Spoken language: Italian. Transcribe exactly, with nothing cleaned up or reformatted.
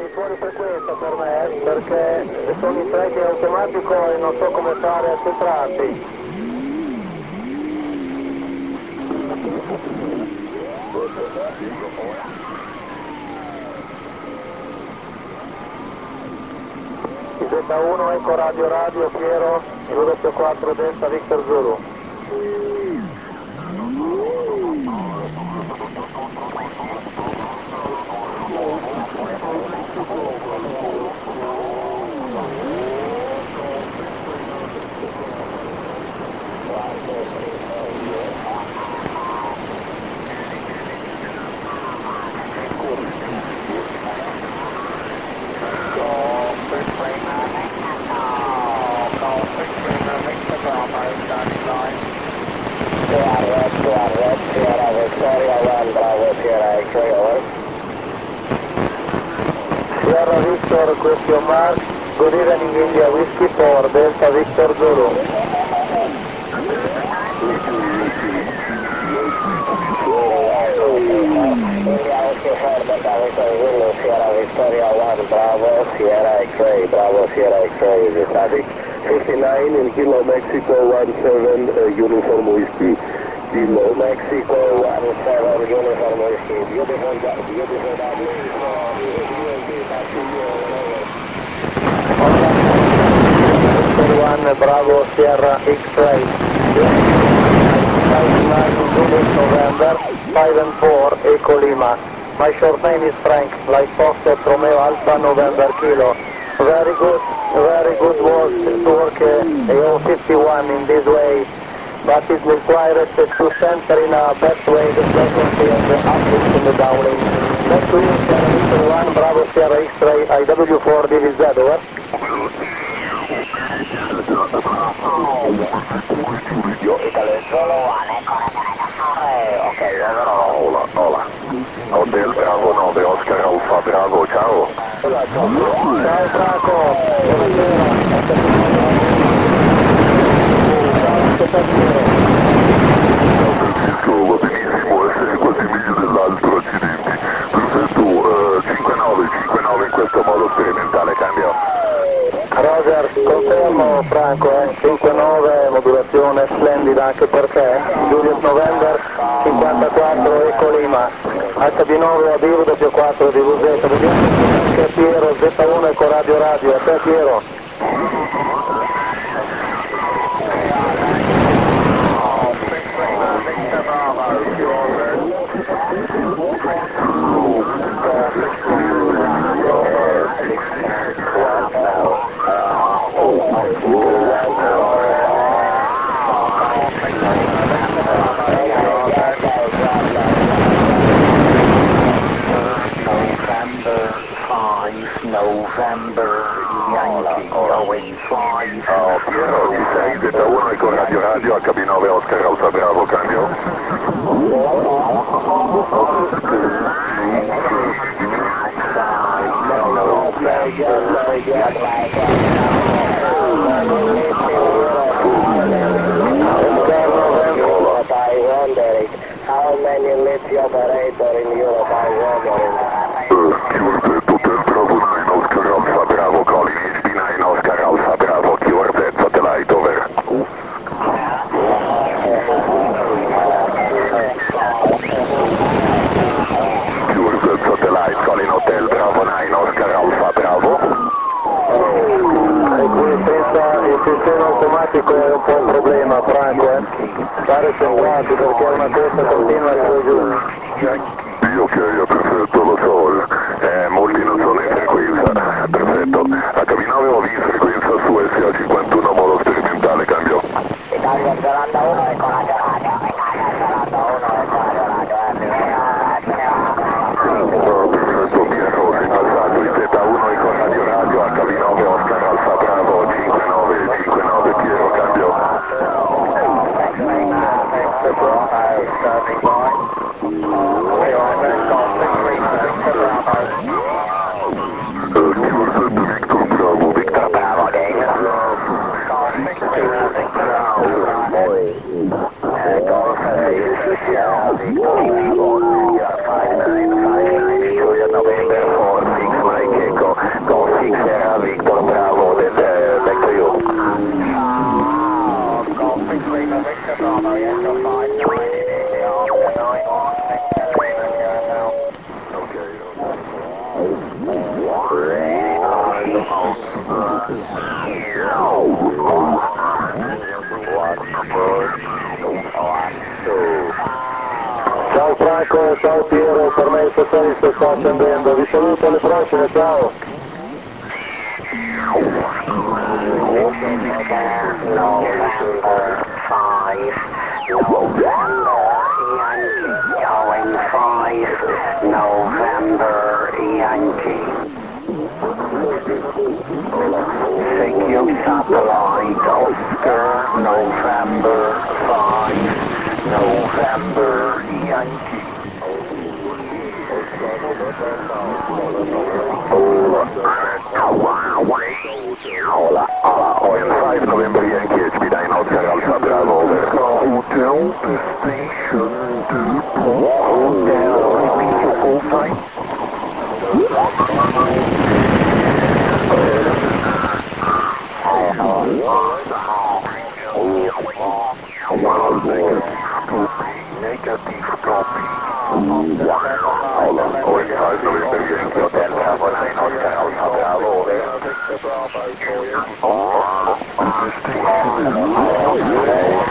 sei fuori frequenza per me perché sono in tracking automatico e non so come fare a centrarti. Z uno Eco Radio Radio Piero, W quattro Delta Victor Zulu. Sierra Victor, question mark, good evening India Whiskey for Delta Victor Zulu. India Whiskey for Delta Victor Zulu, Sierra Victoria one, Bravo, Sierra X-ray, Bravo, Sierra X-ray, the traffic fifty-nine in Kilo Mexico one seven, uh, Uniform Whiskey. Kilo Mexico one seven, Uniform Whiskey, beautiful, beautiful W for U S B, back to you, Victor one, Bravo, Sierra X-ray. nine Zulu November, five and four, Eco Lima. My short name is Frank, like Foxtrot Romeo Alpha November Kilo. Very good, very good work to work uh, A O fifty-one in this way, but it requires uh, to center in a best way the frequency and the uplink and the downlink. Back to you, Sierra Victor one, Bravo Sierra X-ray, I W four D V Z, over. Yo, Italy Zulu one, Eco ok, hola, hola. Hotel Bravo nove, Oscar Alfa Bravo, ciao. Ciao Franco, buonasera. Ciao, che fai Ciao Francisco, va benissimo, essere quasi meglio dell'altro, accidenti. Perfetto, uh, cinque nove, cinque nove in questo modo sperimentale, cambio. Roger, confermo Franco, eh, cinque nove, modulazione splendida anche per te, Juliet November, cinquantaquattro Eco Lima, H B nove A B W quattro D V Z, vediamo anche Piero, Z uno Eco Radio Radio, a te Piero. November Yankee going five. Oh, Piero, ci sei? Z uno Eco Radio Radio, H B nove Oscar Alfa Bravo, cambio. But I wondering, how many lift operator in Europe, I wondering. Uh, Q-Jet, Hotel Bravo nine, Oscar Alfa Bravo, calling H B nine, Oscar Alfa Bravo, Q-Jet, satellite, over. Q-Jet, satellite, calling Hotel Bravo nine, Oscar Alfa Bravo. E qui senza il sistema automatico è un po' un problema, Franco, eh. Stare centrati perché una testa continua su e giù. Sì, ok, perfetto, lo so. Eh, molti non sono in frequenza. Perfetto. H B nove O V in frequenza su S A cinquantuno, modo sperimentale, cambio. Italia Zelanda uno, Eco Radio Radio. Italia Zelanda uno, Eco Radio Radio. Oh, perfetto, Piero, sei passato in Z uno Eco Radio Radio, H B nove Oscar Alfa Bravo, cinque nove, cinque nove, Piero, cambio. Standing by. Ciao Franco, ciao Piero, per me il satellite sta accendendo, vi saluto alle prossime, ciao! November five, November Yankee, going five, November Yankee. C Q satellite, Oscar, November five, November Yankee. Hola, hola, O N five November Yankee H P nine Oscar Alpha Bravo, over. Hotel, the station, depot, hotel, repeat your call sign. Negative copy. Hola, O N five November Yankee Hotel Bravo nine Oscar Alpha Bravo, over. The station,